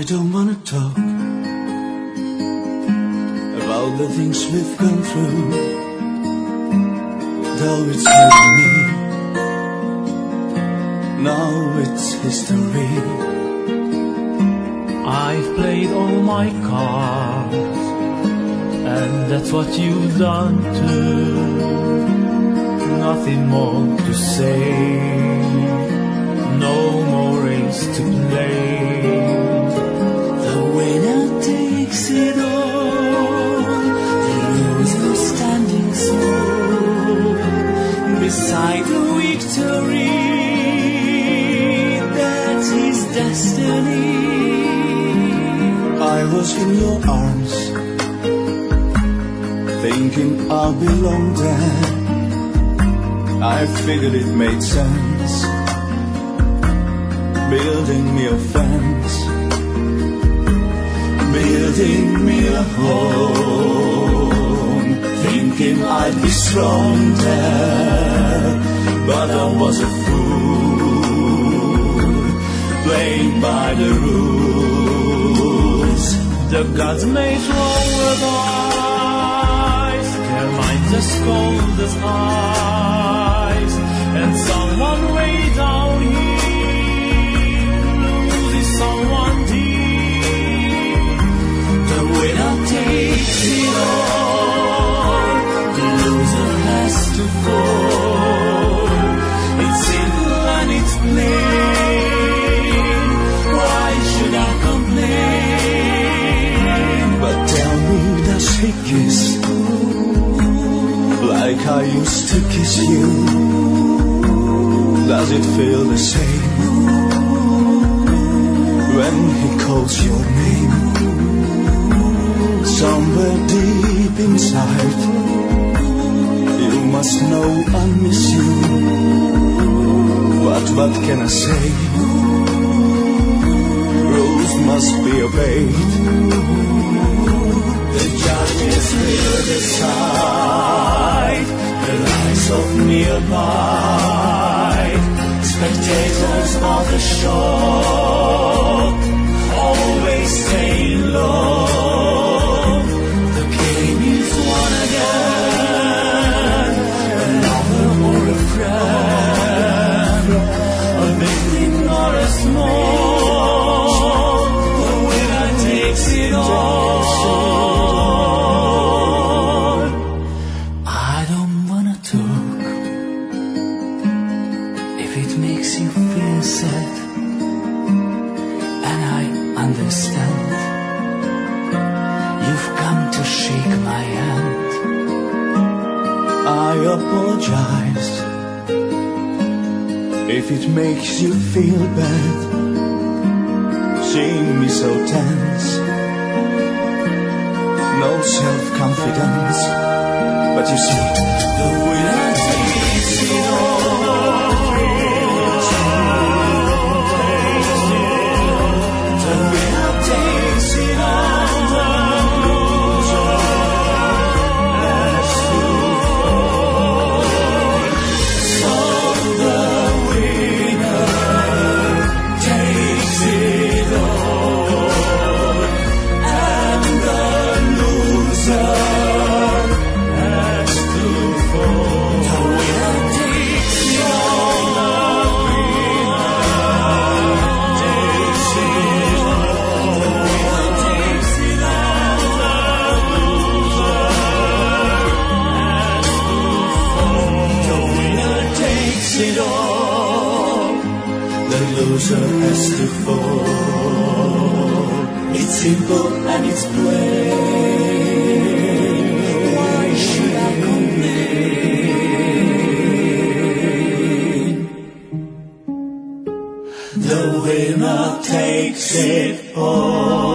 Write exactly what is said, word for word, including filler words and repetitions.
don't wanna talk about the things we've gone through, though it's hurting me. Now it's history. I've played all my cards, and that's what you've done too. Nothing more to say, no more race to play. The winner takes it all, the loser standing sole beside the victory. That's his destiny. I was in your arms, thinking I'll belong there. I figured it made sense, building me a fence, building me a home, thinking I'd be strong there. But I was a fool, playing by the rules. The gods made wrong with eyes, their minds as cold as ice, and someone way down here loses someone deep. The winner takes it all, the loser has to fall. It's simple and it's plain, why should I complain? But tell me, does he kiss like I used to kiss you? Does it feel the same when he calls your name? Somewhere deep inside, you must know I miss you. But what can I say? Rules must be obeyed. The judges will decide the lives of me abide. Spectators of the show always staying low. The game is won again, a lover or a friend, a big thing or a small, the winner takes it all. I don't wanna talk if it makes you feel sad, and I understand. You've come to shake my hand. I apologize if it makes you feel bad, seeing me so tense, no self-confidence. But you see, the winner takes it all. The winner takes it all. The loser has to fall. So the winner takes it all, and the loser has to fall. The winner takes it all. The winner takes it all. The winner takes it all. The loser has to fall. The winner takes it all. The loser has to fall. It's simple and it's plain. Why should I complain? The winner takes it all.